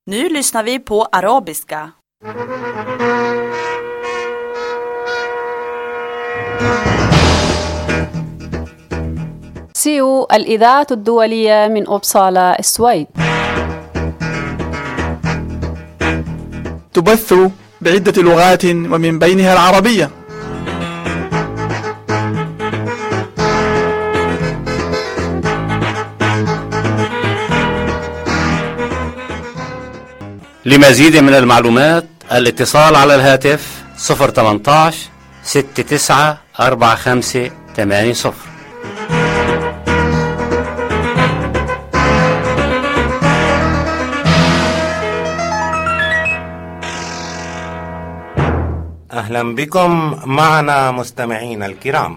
Nu lyssnar vi på arabiska. سيو الإذاعة الدولية من أوبصالا السويد. تبث بعدة لغات ومن بينها العربية. لمزيد من المعلومات الاتصال على الهاتف 018 69 45 80. أهلا بكم معنا مستمعين الكرام.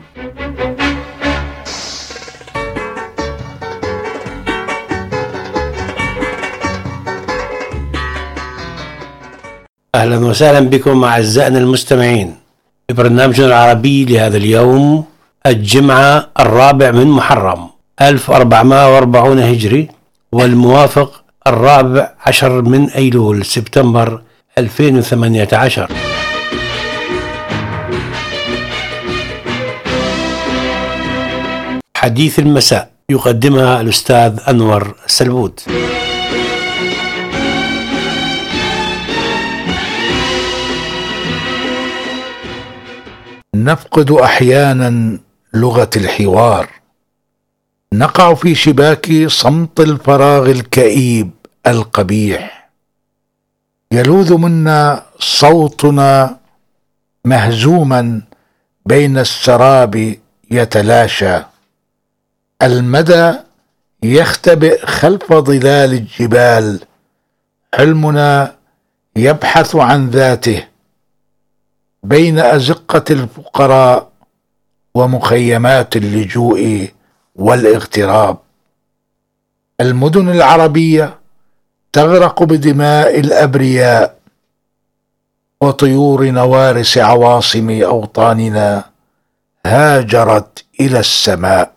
أهلا وسهلا بكم أعزائنا المستمعين ببرنامجنا العربي لهذا اليوم، الجمعة 4 من محرم 1440 هجري، والموافق 14 من أيلول سبتمبر 2018. حديث المساء يقدمها الأستاذ أنور سلبوت. نفقد أحيانا لغة الحوار، نقع في شباك صمت الفراغ الكئيب القبيح، يلوذ منا صوتنا مهزوما بين السراب يتلاشى، المدى يختبئ خلف ظلال الجبال، حلمنا يبحث عن ذاته بين أزقة الفقراء ومخيمات اللجوء والاغتراب. المدن العربية تغرق بدماء الأبرياء، وطيور نوارس عواصم أوطاننا هاجرت إلى السماء.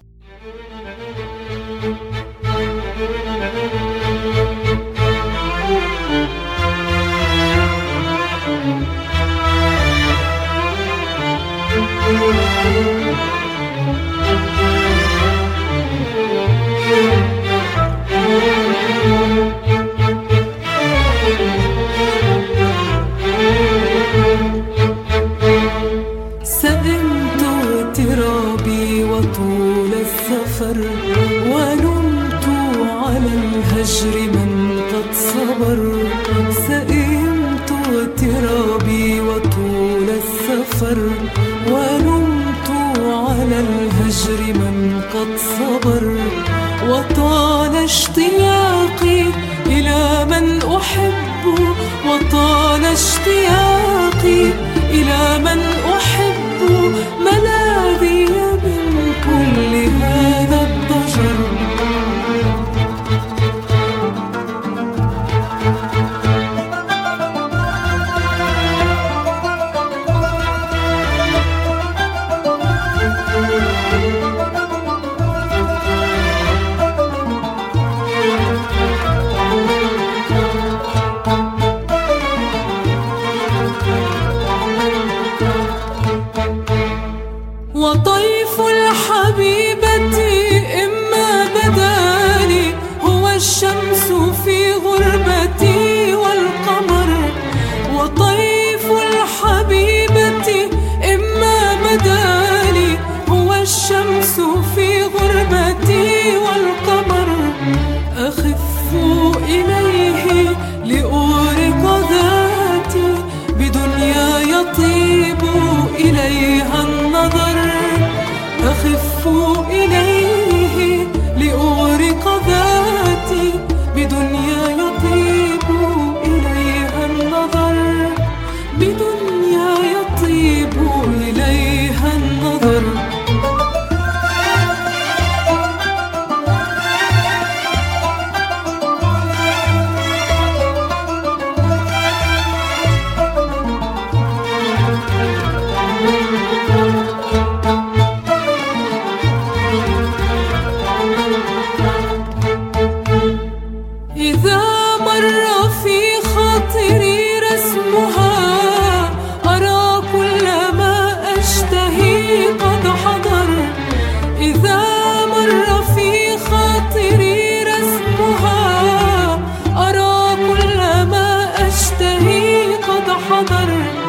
سئمت اغترابي وطول السفر، ونمت على الهجر من قد صبر. سئمت اغترابي وطول السفر، ونمت على الهجر من قد صبر. وطال اشتياقي إلى من أحب، وطال اشتياقي إلى من أحب، ملاذي من كل هذا الضجر. حضر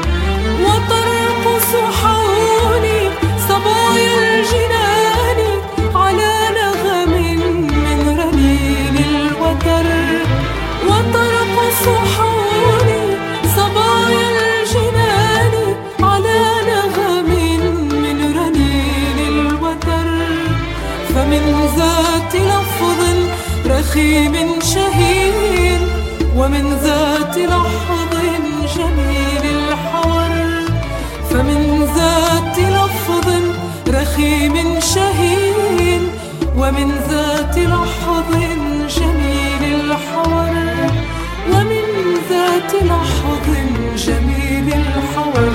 وترقص حولي صبايا الجنان على نغم من رنين الوتر وترقص حولي صبايا الجنان على نغم من رنين الوتر فمن ذات لفظ رخيم شهير ومن ذات لحظ جميل الحور فمن ذات لفظ رخيم شهير ومن ذات لحظ جميل الحور ومن ذات لحظ جميل الحور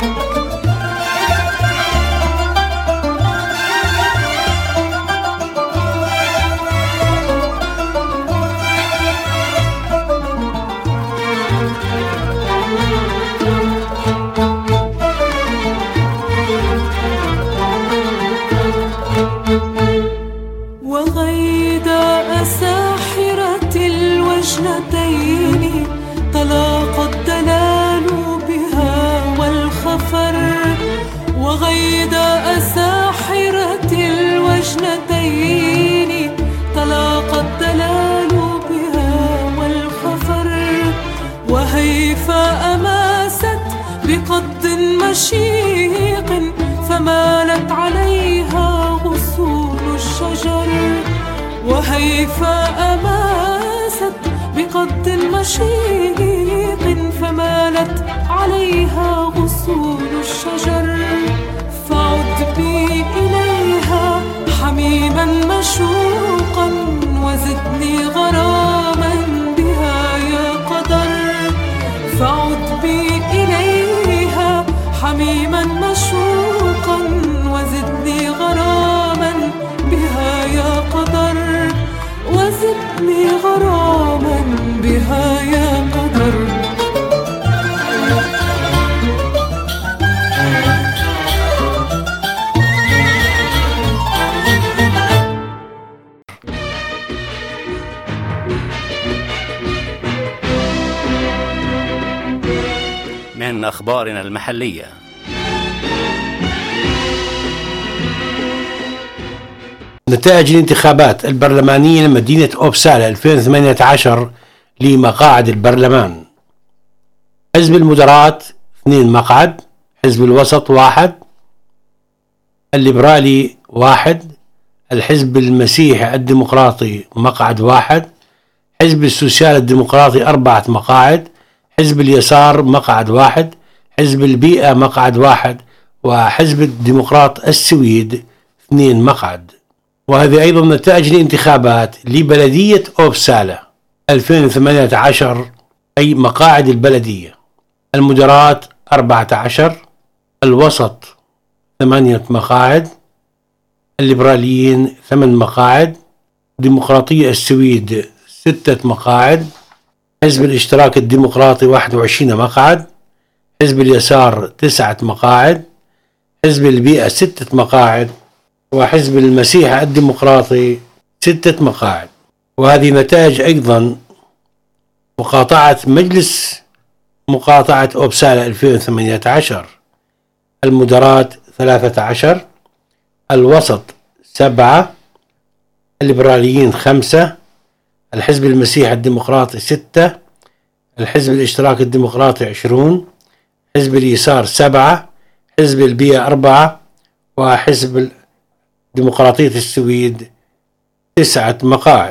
وغيد ساحرة الوجنتين تلاقى الدلال بها والخفر وغيد ساحرة الوجنتين تلاقى الدلال بها والخفر وهيف أماست بقد مشيق فمالت عليها غصون الشجر وهيف أماست بقد مشيق فمالت عليها غصون الشجر فعد بي إليها حميما مشوقا وزدني غراما بها يا قدر فعد بي إليها حميما مشوقا وزدني غراما بها يا قدر وزدني غراما بها يا قدر من أخبارنا المحلية. نتائج الانتخابات البرلمانية لمدينة أوبسالا 2018 لمقاعد البرلمان: حزب المدراء 2 مقعد، حزب الوسط 1، الليبرالي 1، الحزب المسيحي الديمقراطي مقعد 1، حزب السوسيال الديمقراطي 4 مقاعد، حزب اليسار مقعد 1، حزب البيئة مقعد 1، وحزب الديمقراط السويد 2 مقعد. وهذه أيضا نتائج الانتخابات لبلدية أوبسالا 2018 أي مقاعد البلدية: المدراء 14، الوسط 8 مقاعد، الليبراليين 8 مقاعد، ديمقراطية السويد 6 مقاعد، حزب الاشتراك الديمقراطي 21 مقعد، حزب اليسار 9 مقاعد، حزب البيئة 6 مقاعد، وحزب المسيح الديمقراطي 6 مقاعد. وهذه نتائج أيضا مقاطعة مجلس مقاطعة أوبسالا 2018: المدراء 13، الوسط 7، الليبراليين 5، الحزب المسيح الديمقراطي 6، الحزب الاشتراك الديمقراطي 20، حزب اليسار 7، حزب البيئة 4، وحزب ديمقراطية السويد 9 مقاعد.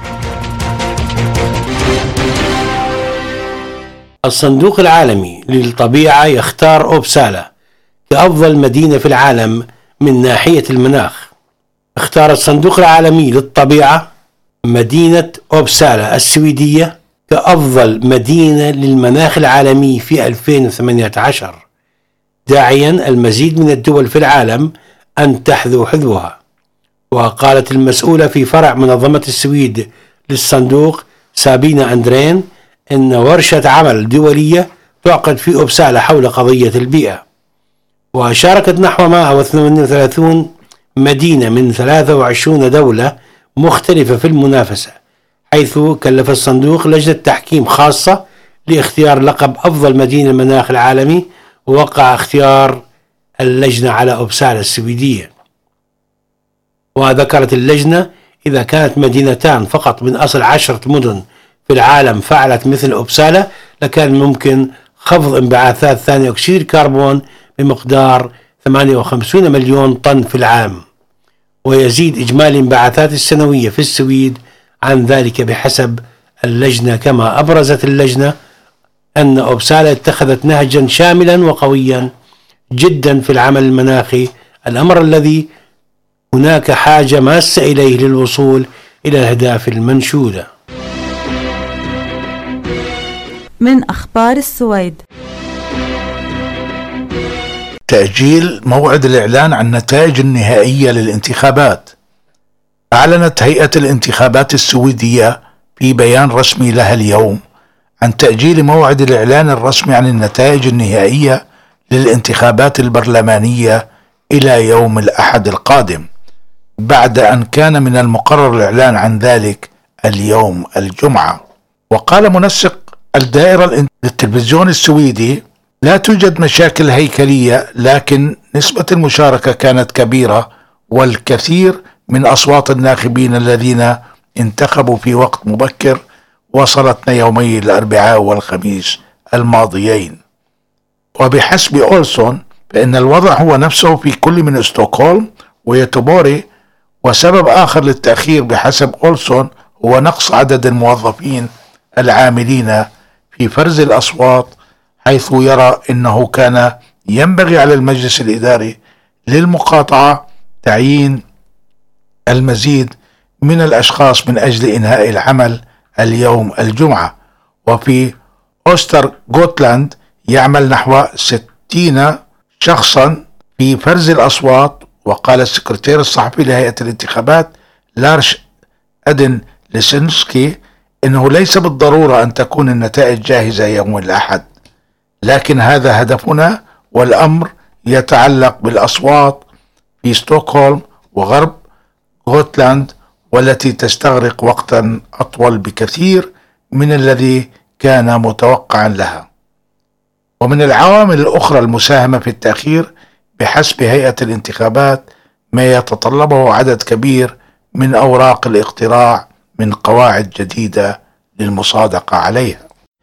الصندوق العالمي للطبيعة يختار أوبسالا كأفضل مدينة في العالم من ناحية المناخ. اختار الصندوق العالمي للطبيعة مدينة أوبسالا السويدية كأفضل مدينة للمناخ العالمي في 2018، داعيا المزيد من الدول في العالم أن تحذو حذوها. وقالت المسؤولة في فرع منظمة السويد للصندوق سابينا أندرين إن ورشة عمل دولية تعقد في أوبسالا حول قضية البيئة. وشاركت نحو 138 مدينة من 23 دولة مختلفة في المنافسة، حيث كلف الصندوق لجنة تحكيم خاصة لاختيار لقب أفضل مدينة مناخ العالمي، ووقع اختيار اللجنة على أوبسالا السويدية. وذكرت اللجنة إذا كانت مدينتان فقط من أصل 10 مدن في العالم فعلت مثل أوبسالا لكان ممكن خفض انبعاثات ثاني أكسيد الكربون بمقدار 58 مليون طن في العام، ويزيد إجمالي انبعاثات السنوية في السويد عن ذلك بحسب اللجنة. كما أبرزت اللجنة أن أوبسالا اتخذت نهجا شاملا وقويا جدا في العمل المناخي، الأمر الذي هناك حاجة ماسة إليه للوصول إلى الأهداف المنشودة. من أخبار السويد: تأجيل موعد الإعلان عن النتائج النهائية للانتخابات. أعلنت هيئة الانتخابات السويدية في بيان رسمي لها اليوم عن تأجيل موعد الإعلان الرسمي عن النتائج النهائية للانتخابات البرلمانية إلى يوم الأحد القادم، بعد أن كان من المقرر الإعلان عن ذلك اليوم الجمعة. وقال منسق الدائرة للتلفزيون السويدي: لا توجد مشاكل هيكلية، لكن نسبة المشاركة كانت كبيرة، والكثير من أصوات الناخبين الذين انتخبوا في وقت مبكر وصلتنا يومي الأربعاء والخميس الماضيين. وبحسب أولسون فإن الوضع هو نفسه في كل من ستوكهولم ويوتوبوري، وسبب آخر للتأخير بحسب أولسون هو نقص عدد الموظفين العاملين في فرز الأصوات، حيث يرى أنه كان ينبغي على المجلس الإداري للمقاطعة تعيين المزيد من الأشخاص من أجل إنهاء العمل اليوم الجمعة. وفي أوستر غوتلاند يعمل نحو 60 شخصا في فرز الأصوات. وقال السكرتير الصحفي لهيئة الانتخابات لارش أدن لسنسكي إنه ليس بالضرورة أن تكون النتائج جاهزة يوم الأحد، لكن هذا هدفنا، والأمر يتعلق بالأصوات في ستوكهولم وغرب غوتلاند، والتي تستغرق وقتا أطول بكثير من الذي كان متوقعا لها. ومن العوامل الأخرى المساهمة في التأخير بحسب هيئة الانتخابات ما يتطلبه عدد كبير من أوراق الاقتراع من قواعد جديدة للمصادقة عليها.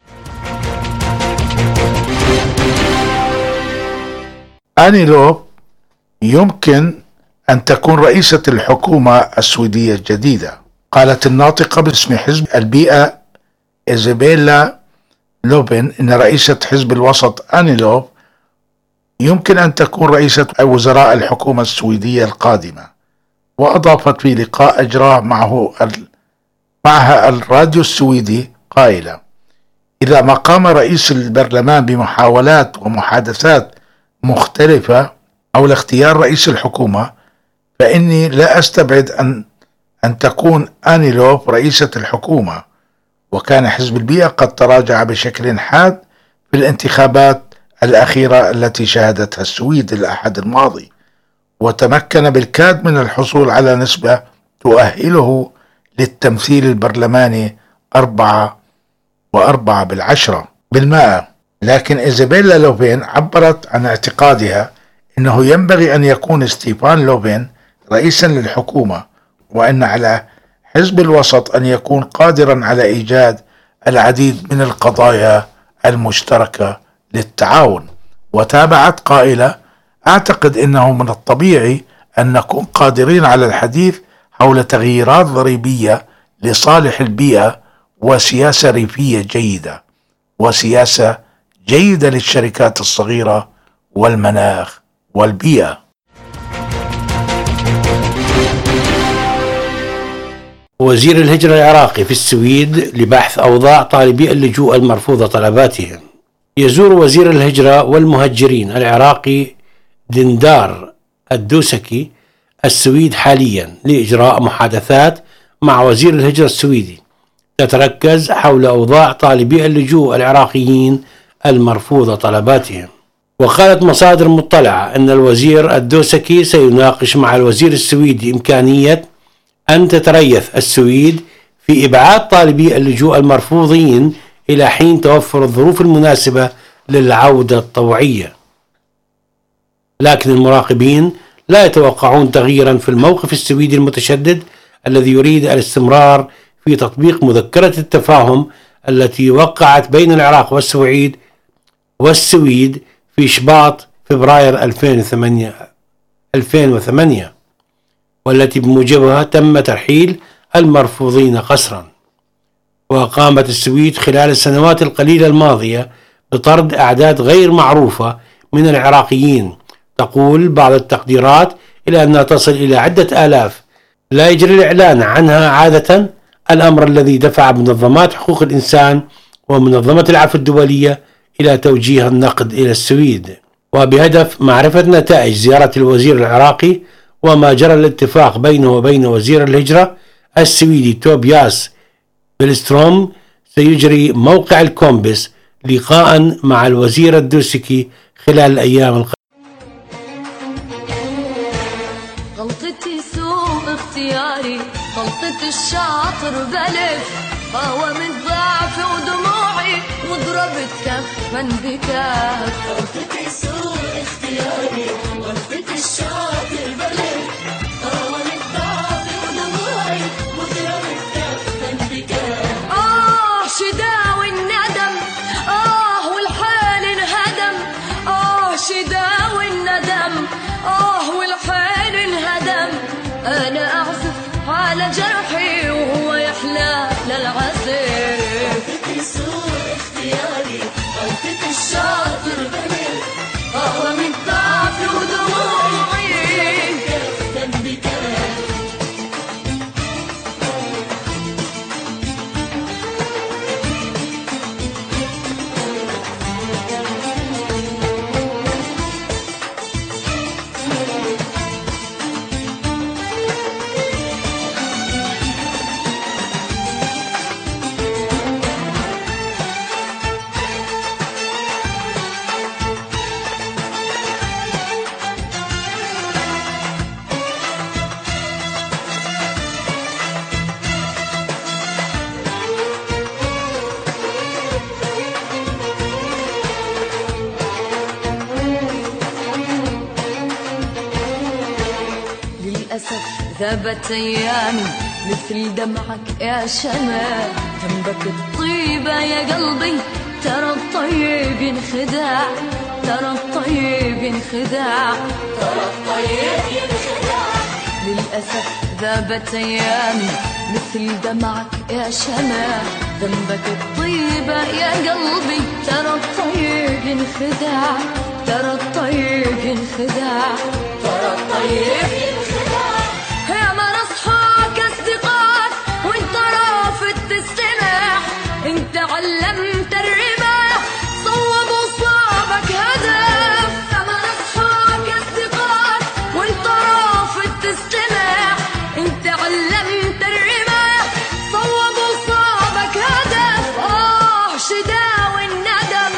آني لوب يمكن أن تكون رئيسة الحكومة السويدية الجديدة. قالت الناطقة باسم حزب البيئة إيزابيلا لوبين إن رئيسة حزب الوسط آني لوب يمكن أن تكون رئيسة وزراء الحكومة السويدية القادمة. وأضافت في لقاء أجراه معها الراديو السويدي قائلة: إذا ما قام رئيس البرلمان بمحاولات ومحادثات مختلفة حول اختيار رئيس الحكومة، فإني لا أستبعد أن تكون آني لوب رئيسة الحكومة. وكان حزب البيئة قد تراجع بشكل حاد في الانتخابات الأخيرة التي شهدتها السويد الأحد الماضي، وتمكن بالكاد من الحصول على نسبة تؤهله للتمثيل البرلماني 4.4%. لكن إيزابيلا لوبين عبرت عن اعتقادها أنه ينبغي أن يكون ستيفان لوبين رئيسا للحكومة، وأن على حزب الوسط أن يكون قادرا على إيجاد العديد من القضايا المشتركة للتعاون. وتابعت قائلة: أعتقد أنه من الطبيعي أن نكون قادرين على الحديث حول تغييرات ضريبية لصالح البيئة وسياسة ريفية جيدة وسياسة جيدة للشركات الصغيرة والمناخ والبيئة. وزير الهجرة العراقي في السويد لبحث أوضاع طالبي اللجوء المرفوضة طلباتهم. يزور وزير الهجرة والمهجرين العراقي دندار الدوسكي السويد حاليا لإجراء محادثات مع وزير الهجرة السويدي تتركز حول أوضاع طالبي اللجوء العراقيين المرفوضة طلباتهم. وقالت مصادر مطلعة أن الوزير الدوسكي سيناقش مع الوزير السويدي إمكانية أن تتريث السويد في إبعاد طالبي اللجوء المرفوضين إلى حين توفر الظروف المناسبة للعودة الطوعية. لكن المراقبين لا يتوقعون تغييرا في الموقف السويدي المتشدد الذي يريد الاستمرار في تطبيق مذكرة التفاهم التي وقعت بين العراق والسويد في شباط فبراير 2008 والتي بموجبها تم ترحيل المرفوضين قسرا. وقامت السويد خلال السنوات القليلة الماضية بطرد أعداد غير معروفة من العراقيين، تقول بعض التقديرات إلى أنها تصل إلى عدة آلاف، لا يجري الإعلان عنها عادة، الأمر الذي دفع منظمات حقوق الإنسان ومنظمة العفو الدولية إلى توجيه النقد إلى السويد. وبهدف معرفة نتائج زيارة الوزير العراقي وما جرى الاتفاق بينه وبين وزير الهجرة السويدي توبياس بيلستروم، سيجري موقع الكومبس لقاء مع الوزير الدوسكي خلال الأيام القادمة. غلطتي سوء اختياري، غلطة الشاطر بلف، هوا من ضعفي ودموعي وضربت كفا بكف. غلطتي سوء اختياري، غلطة الشاطر بلف، هوا من ضعفي ودموعي وضربت كفا بكف. شداوي الندم، والحال انهدم، شداوي الندم، والحال انهدم. أنا أعزف على جرحي وهو يحلى للعزف. غلطتي سوء اختياري، غلطة الشاطر بلف، من ضعفي ودموعي كفا بكف. ذابت أيامي مثل دمعك يا شمال، جنبك الطيبة يا قلبي، ترى الطيب ينخدع، ترى الطيب ينخدع، ترى الطيب ينخدع. للأسف ذابت أيامي مثل دمعك يا شمال، جنبك الطيبة يا قلبي، ترى الطيب ينخدع، ترى الطيب ينخدع، ترى الطيب ينخدع. يا ما نصحاك أصدقاك وانت رافض تستمع، انت علمت الرماح صوب وصابك هدف. يا ما نصحاك أصدقاك وانت رافض تستمع، انت علمت الرماح صوب وصابك هدف. شداوي الندم،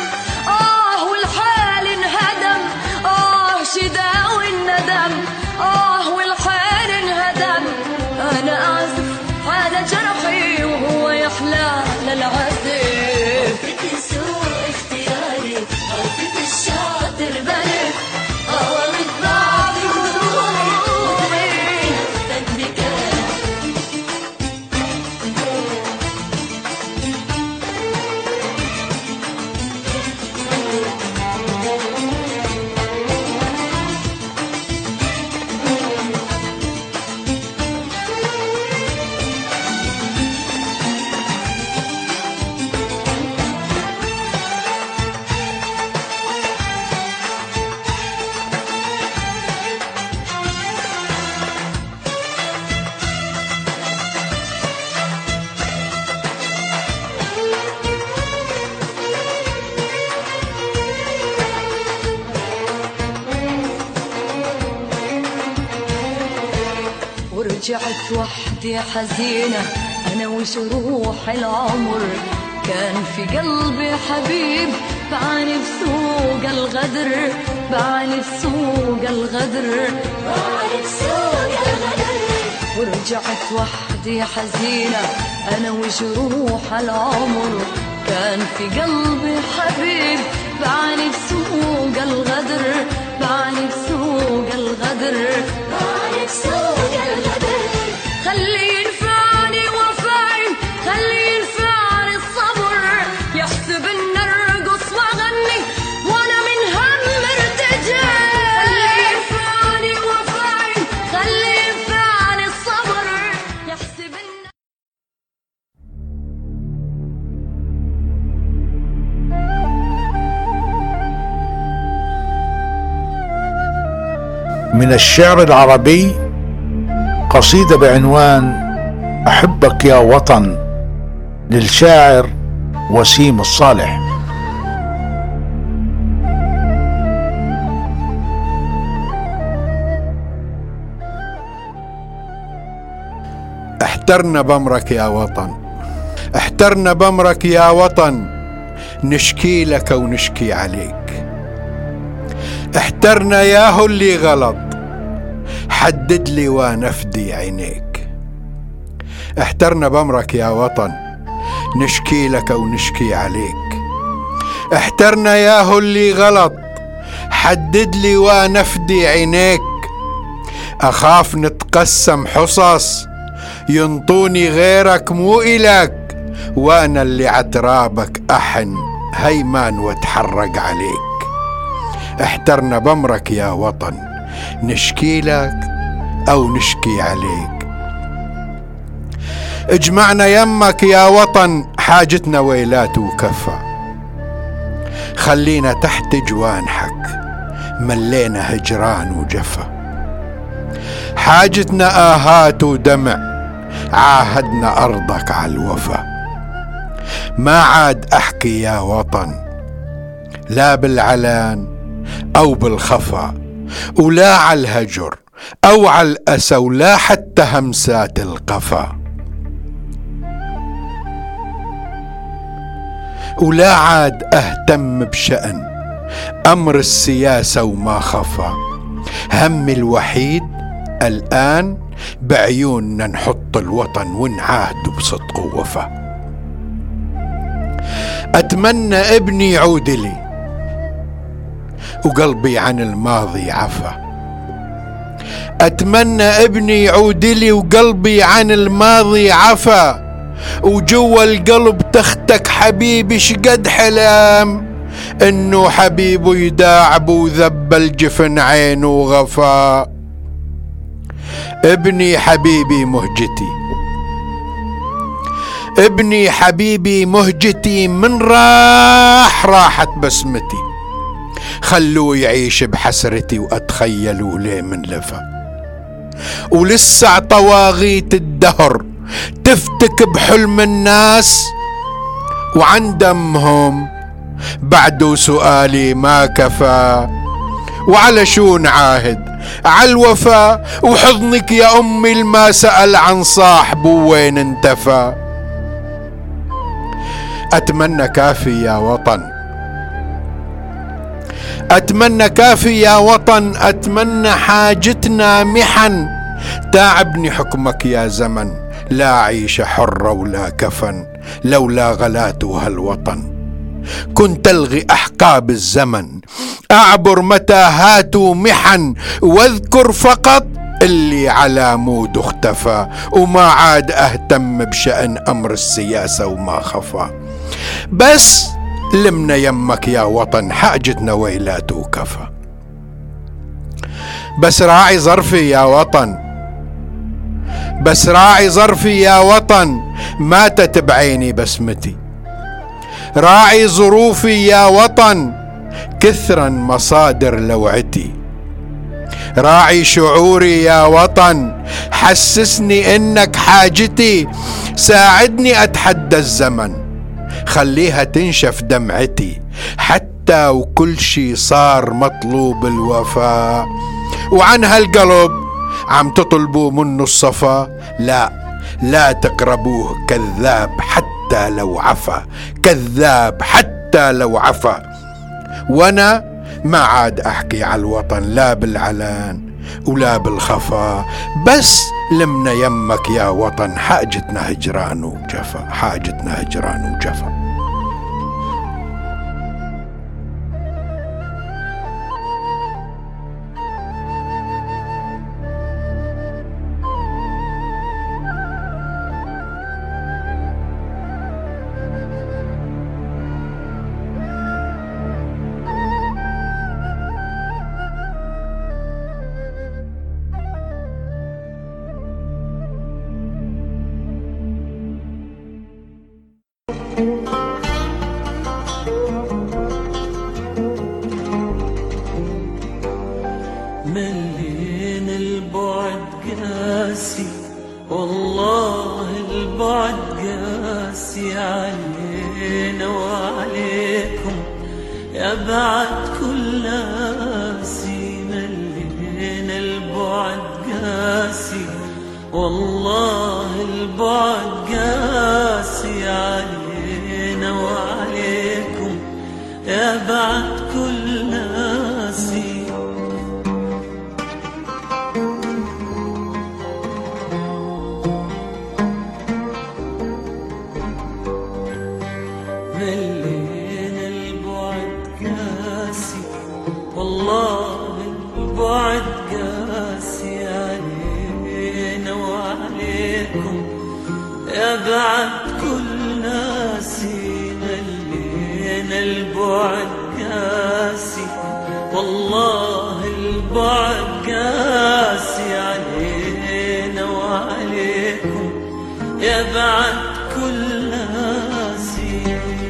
والحال انهدم، شداوي الندم، والحال انهدم. أنا أعزف على جرحي وهو يحلى للعزف. غلطتي سوء اختياري، غلطة الشاطر بلف، من ضعفي ودموعي كفا بكف. ورجعت وحدي حزينة أنا وجروح العمر، كان في قلبي حبيب بعاني بسوق الغدر، بعاني بسوق الغدر، بعاني بسوق الغدر. ورجعت وحدي حزينة أنا وجروح العمر، كان في قلبي حبيب بعاني بسوق الغدر، بعاني بسوق الغدر، بعاني بسوق الغدر. خلي ينفعني وفاي، خلي ينفعني الصبر، يحسب ان ارقص واغني وانا من هم مرتجع. خلي ينفعني وفاي، خلي ينفعني الصبر، يحسب ان من الشعر العربي قصيدة بعنوان أحبك يا وطن للشاعر وسيم الصالح. احترنا بأمرك يا وطن، احترنا بأمرك يا وطن، نشكي لك ونشكي عليك. احترنا ياهو اللي غلط، حدد لي ونفدي عينيك. احترنا بأمرك يا وطن، نشكي لك ونشكي عليك. احترنا ياهو اللي غلط، حدد لي ونفدي عينيك. أخاف نتقسم حصص ينطوني غيرك مو إلك، وأنا اللي عترابك أحن هيمان واتحرق عليك. احترنا بأمرك يا وطن، نشكي لك أو نشكي عليك. اجمعنا يمك يا وطن، حاجتنا ويلات وكفى. خلينا تحت جوانحك، ملينا هجران وجفا. حاجتنا آهات ودمع، عاهدنا أرضك على الوفا. ما عاد أحكي يا وطن، لا بالعلان أو بالخفا، ولا على الهجر أو على الأسى، ولا حتى همسات القفا. ولا عاد أهتم بشأن أمر السياسة وما خفى. همي الوحيد الآن بعيوننا نحط الوطن ونعاهد بصدق ووفا. أتمنى ابني يعود لي وقلبي عن الماضي عفا. أتمنى ابني يعود لي وقلبي عن الماضي عفا. وجوا القلب تختك حبيبي شقد حلام، انه حبيبه يداعب وذب الجفن عينه وغفا. ابني حبيبي مهجتي، ابني حبيبي مهجتي، من راحت بسمتي. خلوه يعيش بحسرتي وأتخيلوا ليه من لفا. ولسه طواغيت الدهر تفتك بحلم الناس، وعن دمهم بعده سؤالي ما كفى. وعلى شو نعاهد على الوفا، وحضنك يا أمي الما سأل عن صاحبه وين انتفى. أتمنى كافي يا وطن، أتمنى كافي يا وطن، أتمنى حاجتنا محن. تعبني حكمك يا زمن، لا عيش حرة ولا كفن، لولا غلاته هالوطن. كنت ألغي أحقاب الزمن، أعبر متاهات ومحن، واذكر فقط اللي على مود اختفى. وما عاد أهتم بشأن أمر السياسة وما خفى. بس لمنا يمك يا وطن، حاجتنا ويلات وكفى. بس راعي ظرفي يا وطن، بس راعي ظرفي يا وطن، ماتت بعيني بسمتي. راعي ظروفي يا وطن، كثرا مصادر لوعتي. راعي شعوري يا وطن، حسسني انك حاجتي. ساعدني اتحدى الزمن، خليها تنشف دمعتي، حتى وكل شي صار مطلوب الوفاء. وعن هالقلب عم تطلبوا منه الصفا، لا تقربوه، كذاب حتى لو عفا، كذاب حتى لو عفا. وانا ما عاد احكي على الوطن، لا بالعلان ولا بالخفا. بس لمنا يمك يا وطن، حاجتنا هجران وجفا، حاجتنا هجران وجفا. بعد كل ناسي، ملينا البعد قاسي، والله البعد قاسي علينا وعليكم يا بعد كل ناسي. ملينا البعد قاسي، والله البعد قاسي علينا وعليكم يا بعد كل ناسي. ملينا البعد قاسي، والله البعد قاسي علينا وعليكم يا بعد كل ناسي.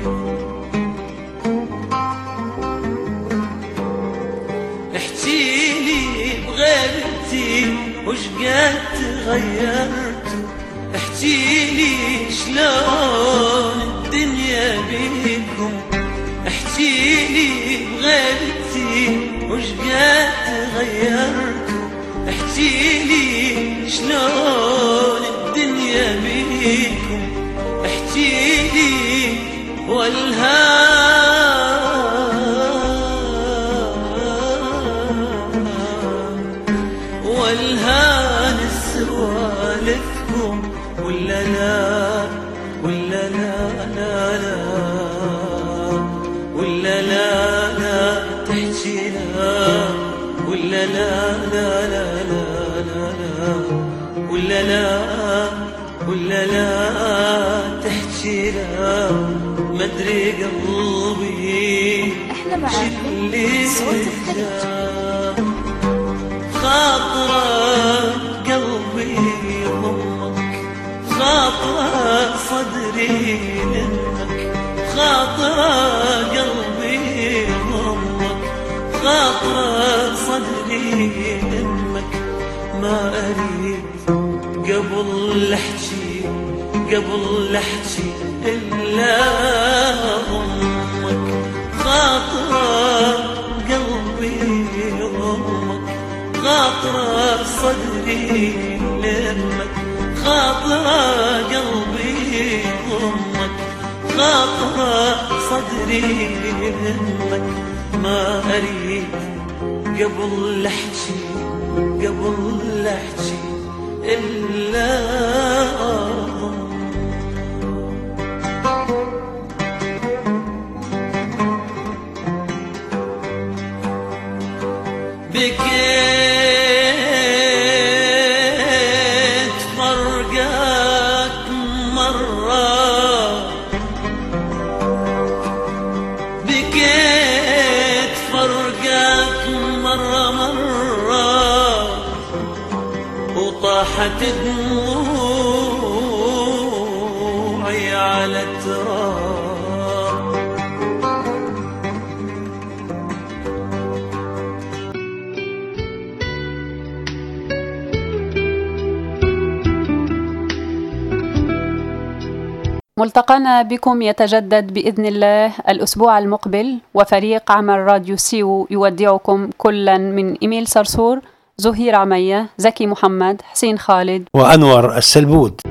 احكيلي بغيرتي وش قد تغيرتوا، احكيلي شلون الدنيا بيكم، احكيلي بغيرتي وش قد تغيرتوا، احكيلي شلون الدنيا بيكم، احكيلي والهان سوالفكم، ولا لا ولا لا لا لا ولا لا لا تحكي لا، ولا لا لا لا لا لا ولا لا ولا لا تحكي لا. مدري قلبي شلي خاطرك قلبي ضمك، خاطرك صدري منك، خاطرك قلبي ضمك، خاطرك صدري منك. ما أريد قبل لحكي قبل لحكي إلا ضمك، خاطرك قلبي ضمك، خاطرك صدري لمك، خاطرك قلبي ضمك، خاطرك صدري لمك. ما أريد قبل لحكي قبل لحكي إلا بكيت فرقك مرة، بكيت فرقك مرة مرة، وطاحت دموعي على التراب. ملتقانا بكم يتجدد بإذن الله الأسبوع المقبل، وفريق عمل راديو سيو يودعكم كلا من إيميل صرصور، زهير عمية، زكي محمد، حسين خالد وأنور السلبود.